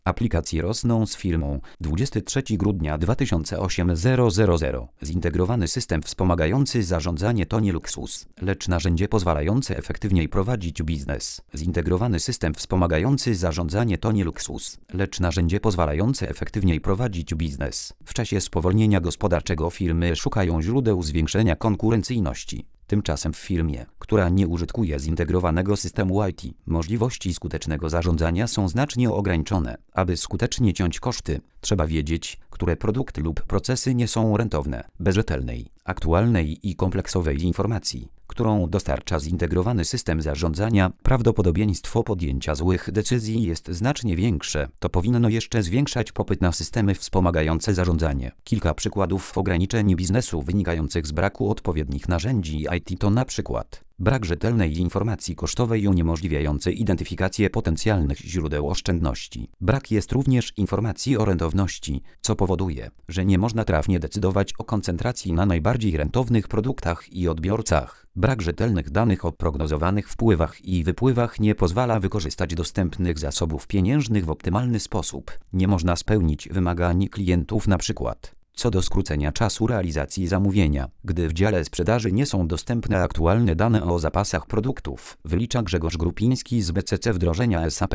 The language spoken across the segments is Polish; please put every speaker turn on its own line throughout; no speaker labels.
Aplikacje rosną z firmą. 23 grudnia 2008 Zintegrowany system wspomagający zarządzanie to nie luksus, lecz narzędzie pozwalające efektywniej prowadzić biznes. Zintegrowany system wspomagający zarządzanie to nie luksus, lecz narzędzie pozwalające efektywniej prowadzić biznes. W czasie spowolnienia gospodarczego firmy szukają źródeł zwiększenia konkurencyjności. Tymczasem w firmie, która nie użytkuje zintegrowanego systemu IT, możliwości skutecznego zarządzania są znacznie ograniczone. Aby skutecznie ciąć koszty, trzeba wiedzieć, które produkty lub procesy nie są rentowne. Bez rzetelnej, aktualnej i kompleksowej informacji, którą dostarcza zintegrowany system zarządzania, prawdopodobieństwo podjęcia złych decyzji jest znacznie większe. To powinno jeszcze zwiększać popyt na systemy wspomagające zarządzanie. Kilka przykładów ograniczeń biznesu wynikających z braku odpowiednich narzędzi IT to na przykład brak rzetelnej informacji kosztowej uniemożliwiającej identyfikację potencjalnych źródeł oszczędności. Brak jest również informacji o rentowności, co powoduje, że nie można trafnie decydować o koncentracji na najbardziej rentownych produktach i odbiorcach. Brak rzetelnych danych o prognozowanych wpływach i wypływach nie pozwala wykorzystać dostępnych zasobów pieniężnych w optymalny sposób. Nie można spełnić wymagań klientów np. co do skrócenia czasu realizacji zamówienia, gdy w dziale sprzedaży nie są dostępne aktualne dane o zapasach produktów, wylicza Grzegorz Grupiński z BCC wdrożenia SAP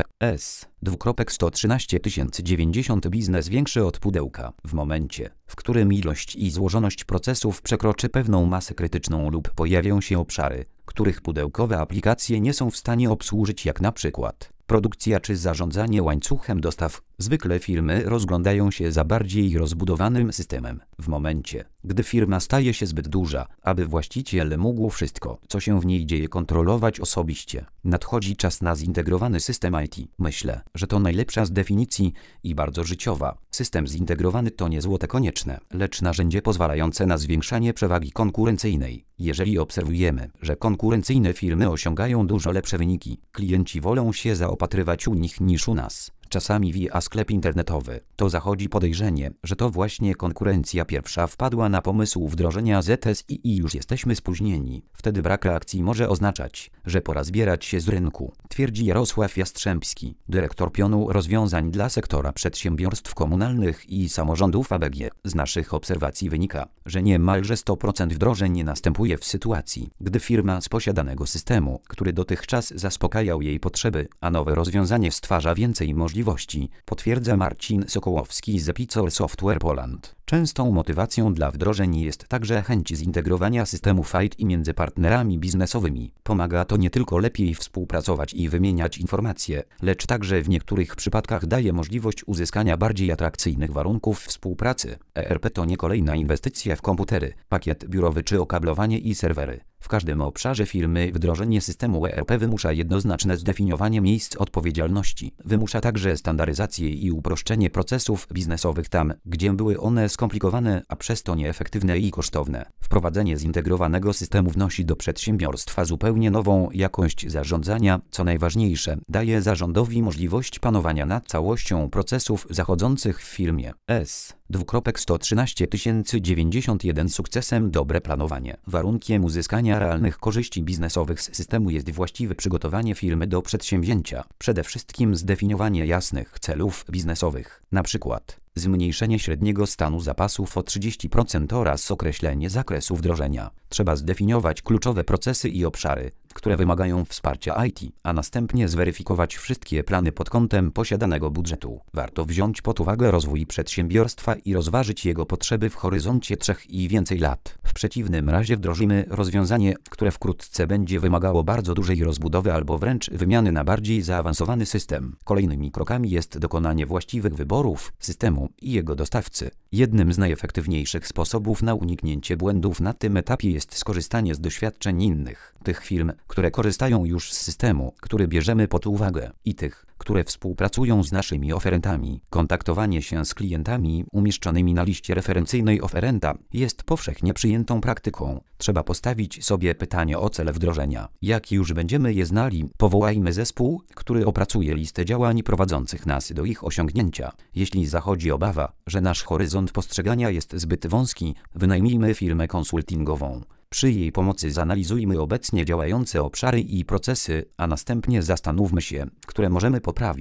S. 13090 Biznes większy od pudełka. W momencie, w którym ilość i złożoność procesów przekroczy pewną masę krytyczną lub pojawią się obszary, których pudełkowe aplikacje nie są w stanie obsłużyć, jak na przykład produkcja czy zarządzanie łańcuchem dostaw, zwykle firmy rozglądają się za bardziej rozbudowanym systemem. W momencie, gdy firma staje się zbyt duża, aby właściciel mógł wszystko, co się w niej dzieje, kontrolować osobiście, nadchodzi czas na zintegrowany system IT. Myślę, że to najlepsza z definicji i bardzo życiowa. System zintegrowany to nie złote konieczne, lecz narzędzie pozwalające na zwiększanie przewagi konkurencyjnej. Jeżeli obserwujemy, że konkurencyjne firmy osiągają dużo lepsze wyniki, klienci wolą się zaopatrywać u nich niż u nas, czasami via sklep internetowy, to podejrzenie, że to właśnie konkurencja pierwsza wpadła na pomysł wdrożenia ZSI i już jesteśmy spóźnieni. Wtedy brak reakcji może oznaczać, że pora zbierać się z rynku, twierdzi Jarosław Jastrzębski, dyrektor pionu rozwiązań dla sektora przedsiębiorstw komunalnych i samorządów ABG. Z naszych obserwacji wynika, że niemalże 100% wdrożeń nie następuje w sytuacji, gdy firma z posiadanego systemu, który dotychczas zaspokajał jej potrzeby, a nowe rozwiązanie stwarza więcej możliwości, potwierdza Marcin Sokołowski z Epicor Software Poland. Częstą motywacją dla wdrożeń jest także chęć zintegrowania systemów IT między partnerami biznesowymi. Pomaga to nie tylko lepiej współpracować i wymieniać informacje, lecz także w niektórych przypadkach daje możliwość uzyskania bardziej atrakcyjnych warunków współpracy. ERP to nie kolejna inwestycja w komputery, pakiet biurowy czy okablowanie i serwery. W każdym obszarze firmy wdrożenie systemu ERP wymusza jednoznaczne zdefiniowanie miejsc odpowiedzialności. Wymusza także standaryzację i uproszczenie procesów biznesowych tam, gdzie były one skomplikowane, a przez to nieefektywne i kosztowne. Wprowadzenie zintegrowanego systemu wnosi do przedsiębiorstwa zupełnie nową jakość zarządzania. Co najważniejsze, daje zarządowi możliwość panowania nad całością procesów zachodzących w firmie. S. 13091 Sukcesem dobre planowanie. Warunkiem uzyskania realnych korzyści biznesowych z systemu jest właściwe przygotowanie firmy do przedsięwzięcia. Przede wszystkim zdefiniowanie jasnych celów biznesowych, na przykład zmniejszenie średniego stanu zapasów o 30% oraz określenie zakresu wdrożenia. Trzeba zdefiniować kluczowe procesy i obszary, które wymagają wsparcia IT, a następnie zweryfikować wszystkie plany pod kątem posiadanego budżetu. Warto wziąć pod uwagę rozwój przedsiębiorstwa i rozważyć jego potrzeby w horyzoncie 3 i więcej lat. W przeciwnym razie wdrożymy rozwiązanie, które wkrótce będzie wymagało bardzo dużej rozbudowy albo wręcz wymiany na bardziej zaawansowany system. Kolejnymi krokami jest dokonanie właściwych wyborów systemu i jego dostawcy. Jednym z najefektywniejszych sposobów na uniknięcie błędów na tym etapie jest skorzystanie z doświadczeń innych, tych firm, które korzystają już z systemu, który bierzemy pod uwagę, i tych, które współpracują z naszymi oferentami. Kontaktowanie się z klientami umieszczonymi na liście referencyjnej oferenta jest powszechnie przyjętą praktyką. Trzeba postawić sobie pytanie o cele wdrożenia. Jak już będziemy je znali, powołajmy zespół, który opracuje listę działań prowadzących nas do ich osiągnięcia. Jeśli zachodzi obawa, że nasz horyzont postrzegania jest zbyt wąski, wynajmijmy firmę konsultingową. Przy jej pomocy zanalizujmy obecnie działające obszary i procesy, a następnie zastanówmy się, które możemy poprawić.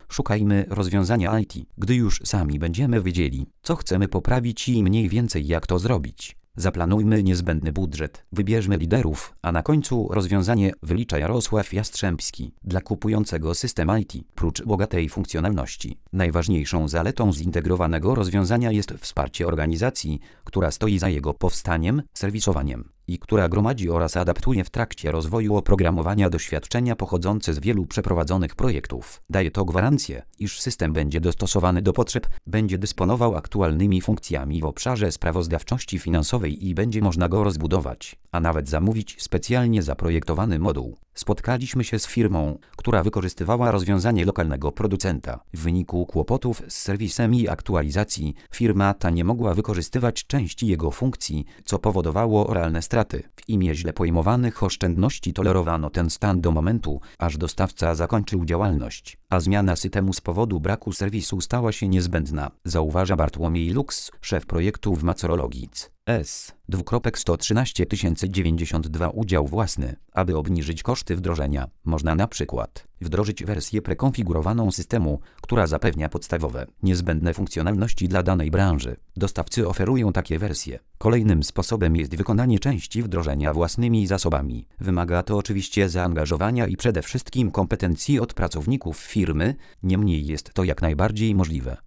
Szukajmy rozwiązania IT, gdy już sami będziemy wiedzieli, co chcemy poprawić i mniej więcej jak to zrobić. Zaplanujmy niezbędny budżet, wybierzmy liderów, a na końcu rozwiązanie, wylicza Jarosław Jastrzębski. Dla kupującego system IT, prócz bogatej funkcjonalności, najważniejszą zaletą zintegrowanego rozwiązania jest wsparcie organizacji, która stoi za jego powstaniem, serwisowaniem i która gromadzi oraz adaptuje w trakcie rozwoju oprogramowania doświadczenia pochodzące z wielu przeprowadzonych projektów. Daje to gwarancję, iż system będzie dostosowany do potrzeb, będzie dysponował aktualnymi funkcjami w obszarze sprawozdawczości finansowej i będzie można go rozbudować, a nawet zamówić specjalnie zaprojektowany moduł. Spotkaliśmy się z firmą, która wykorzystywała rozwiązanie lokalnego producenta. W wyniku kłopotów z serwisem i aktualizacji, firma ta nie mogła wykorzystywać części jego funkcji, co powodowało realne straty. W imię źle pojmowanych oszczędności tolerowano ten stan do momentu, aż dostawca zakończył działalność, a zmiana systemu z powodu braku serwisu stała się niezbędna, zauważa Bartłomiej Lux, szef projektu w Macorologic. S. 113 092 udział własny. Aby obniżyć koszty wdrożenia, można na przykład wdrożyć wersję prekonfigurowaną systemu, która zapewnia podstawowe, niezbędne funkcjonalności dla danej branży. Dostawcy oferują takie wersje. Kolejnym sposobem jest wykonanie części wdrożenia własnymi zasobami. Wymaga to oczywiście zaangażowania i przede wszystkim kompetencji od pracowników firmy, niemniej jest to jak najbardziej możliwe.